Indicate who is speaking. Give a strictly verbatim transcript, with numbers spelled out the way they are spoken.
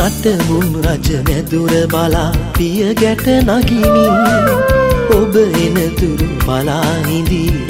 Speaker 1: අතමුන් රජ නැදුර බලා පිය ගැට නගිමින් ඔබ එනතුරු බලා හිඳී